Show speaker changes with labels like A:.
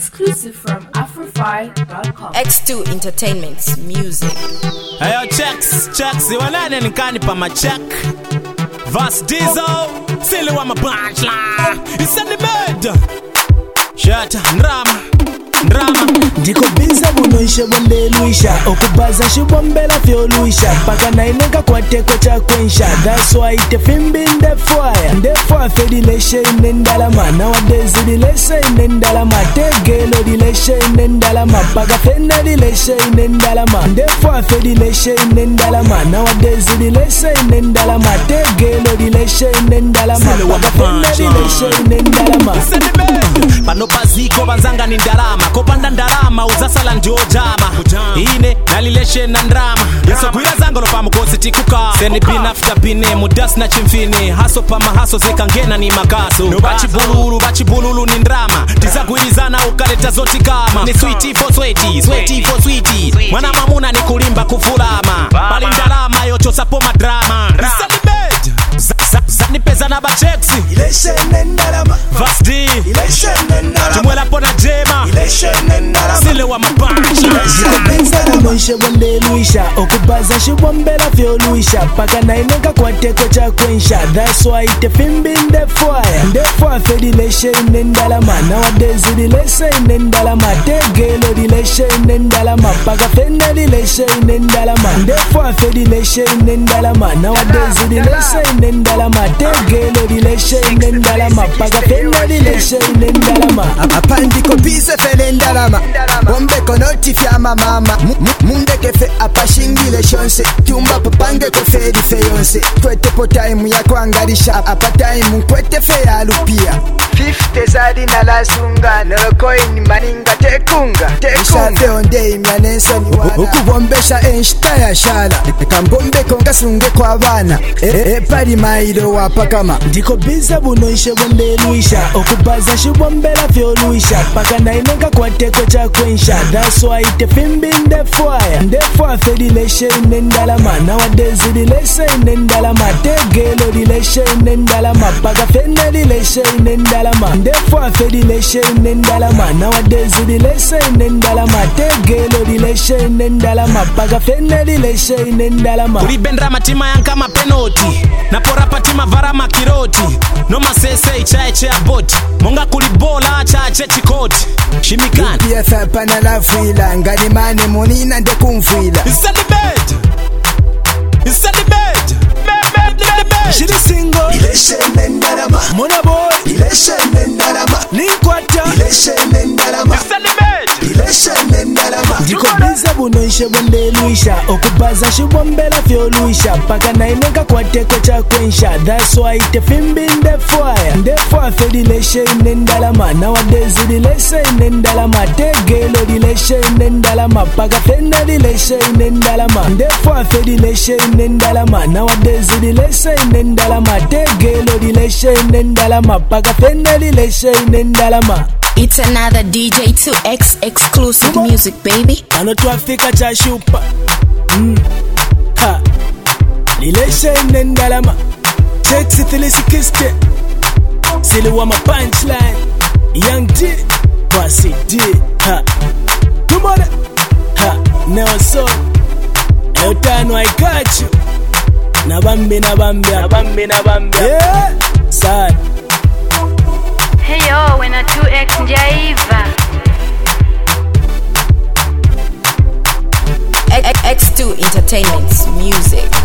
A: Exclusive from Afrofy.com.
B: X2 Entertainment's music.
C: Hey, checks, you wanna nikani pa ma check. Vas Diesel, silly wa ma punchline. It's in the bed. Shut drama.
D: Ndiko biza bunoisha bonde luisha okubaza shibombela fyo luisha paka nainenga kwa teko cha kwensha. That's why ite fimbi nde fire nde fire fedileshe inendalama nowadays dileshe inendalama tegelo dileshe inendalama paka fena dileshe inendalama nde fire fedileshe inendalama nowadays dileshe inendalama tegelo dileshe inendalama paka fena dileshe inendalama.
C: Pano baziko banzanga ni ndarama kopanda ndarama uzasala ndio jama ine nalileshe na ndrama yeso kwira zango no pamukosi tikuka seni bin after bine mudas na chimfini haso pa mahaso zekangena ni makaso no bachibululu ni ndrama tizakuilizana ukaleta zoti kama ni sweetie for sweetie mwana mamuna ni kulimba kufulama bali ndarama yocho sapo madrama Zani pesa na bacheksi
D: Ileshe nendalama
C: Vas D
D: Ileshe nendalama
C: Tumwela pona jema
D: Ileshe nendalama
C: Sile wa mapanchi
D: Ziko benza bunoisha bonde luisha okubaza shibombela fyo luisha paka nainenga kwa teko cha kwensha. That's why ite fimbi nde fire nde fire fedileshe inendalama nowadays dileshe inendalama tegelo dileshe inendalama paka fena dileshe inendalama nde fire fedileshe inendalama nowadays dileshe inendalama tegelo dileshe inendalama paka fena dileshe inendalama.
E: Apandiko bize fele ndalama bombe konoti fyama mama munde kefe apashingile shonse tumba papange koferi feyonse kwete po time ya kuangarisha apa time kwete fe ya lupia 50 zadi na lasunga norokoin maninga tekunga Ishate onde imyanenso ni wana ukubombesha enshita ya shala kambombe konga sunge kwa bana pari mailo wapakama.
D: Ndiko biza bunoisha bonde luisha okubaza shibombela fyo luisha paka nainenga kwa teko cha kwensha. That's why ite fimbi nde fire fedileshe inendalama nowadays dileshe inendalama tegelo dileshe inendalama paka fena dileshe inendalama nde fire fedileshe inendalama nowadays dileshe inendalama tegelo dileshe inendalama paka fena dileshe inendalama.
C: Uribendra matima yanka mapenoti napora patima vara makiroti no masese ichaeche aboti monga kulibola chache chikoti shimikani
E: pia thapana la fuila ngani mane monina nde kumfuila.
C: It's in the bed
D: Shiri single
E: Ileshe nendalama
D: Mona boy
E: Ileshe nendalama
D: Linkwata
E: Ileshe nendalama Ileshe nendalama.
D: Ndiko biza bunoisha bonde luisha okubaza shibombela fyo luisha paka nainenga kwa teko cha kwensha. That's why ite fimbi nde fire fedileshe inendalama nowadays dileshe inendalama tegelo dileshe inendalama paka fena dileshe inendalama nde fire fedileshe inendalama nowadays dileshe inendalama tegelo dileshe inendalama paka fena dileshe inendalama.
B: It's another DJ2X exclusive music, baby.
D: Ano tuafika cha shupa ha Lileshe inendalama Sexy Felicity Kiste Sili wa ma punchline Young T Bossy D ha Tumona ha Neo Soul Eutano I got you Nabambi yeah sad.
F: Hey yo, when a 2X njaiva
B: X2 Entertainment's music.